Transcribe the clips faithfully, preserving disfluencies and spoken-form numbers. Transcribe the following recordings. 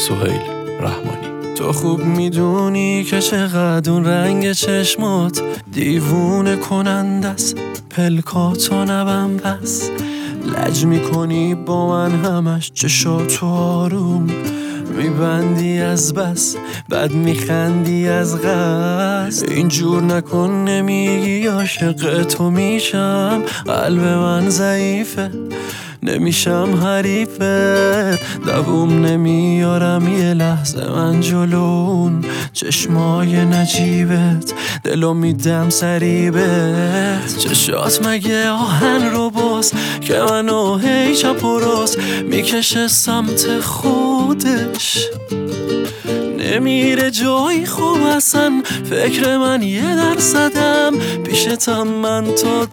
سهیل رحمانی. تو خوب میدونی که چقدر اون رنگ چشمات دیوونه کنند است، پلکاتو نبم بس لج میکنی با من همش، چشاتو آروم میبندی از بس، بعد میخندی از قصد. اینجور نکن، نمیگی عاشق تو میشم، قلب من ضعیفه نمیشم حریفت، دووم نمیارم یه لحظه من جلون چشمای نجیبت، دلو میدم سریبت. چشات مگه آهن رو باز که منو هی چپ و راست میکشه سمت خودش، نمیره جایی خوب اصلا، فکر من یه درصدم پیشتم من تا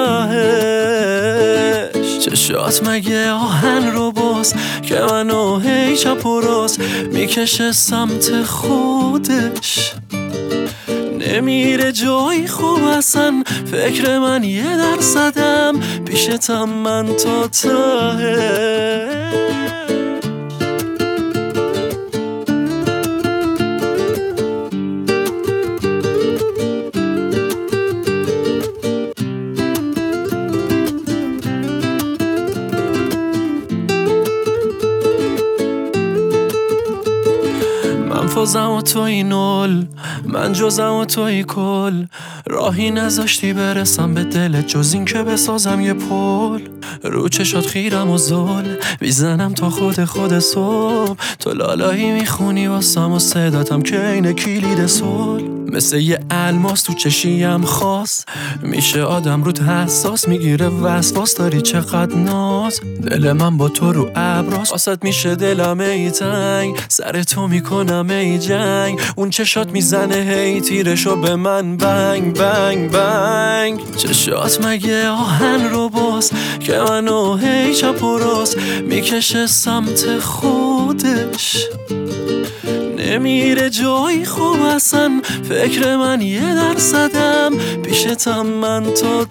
تهش. چشات مگه آهن رو باز که منو هی چپ و راست میکشه سمت خودش، نمیره جایی خوب اصلا، فکر من یه درصدم پیشتم من تا تهش. من فازم و توی نول، من جزم و توی کل، راهی نذاشتی برسم به دلت جز این که بسازم یه پل. رو چشات خیرم و زل بیزنم تا خود خود صبح، تو لالایی میخونی واسم و صداتم که اینه کلید صلح. مثل یه الماس تو چشیم خاص میشه آدم رود حساس، میگیره وسواس داری چقدر ناز، دل من با تو رو ابراز، واسط میشه دلم ای تنگ، سر تو میکنم ای جنگ، اون چشات میزنه هی تیرشو به من بنگ بنگ بنگ. چشات مگه آهن رو باز که منو هی چپ و راست میکشه سمت خودش، نمیره جایی خوب اصلا، فکر من یه درصدم پیشتم من تا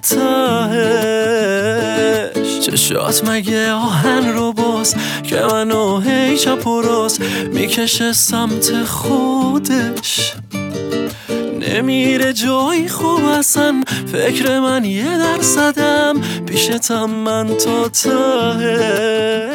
تهش. چشات مگه آهن رو باز که منو هی چپ و راست میکشه سمت خودش، نمیره جایی خوب اصلا، فکر من یه درصدم پیشتم من تا تهش.